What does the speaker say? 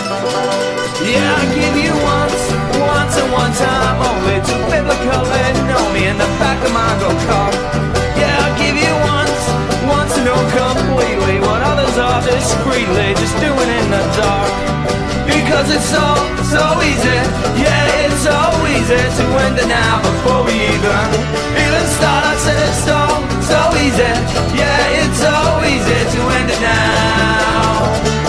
Yeah, I give you once and one time only to biblically know me in the back of my go-kart. Yeah, I give you once to know completely what others are discreetly just doing in the dark. Because it's so easy, yeah, it's so easy to end it now before we even start. I said it's so easy, yeah, it's so easy to end it now.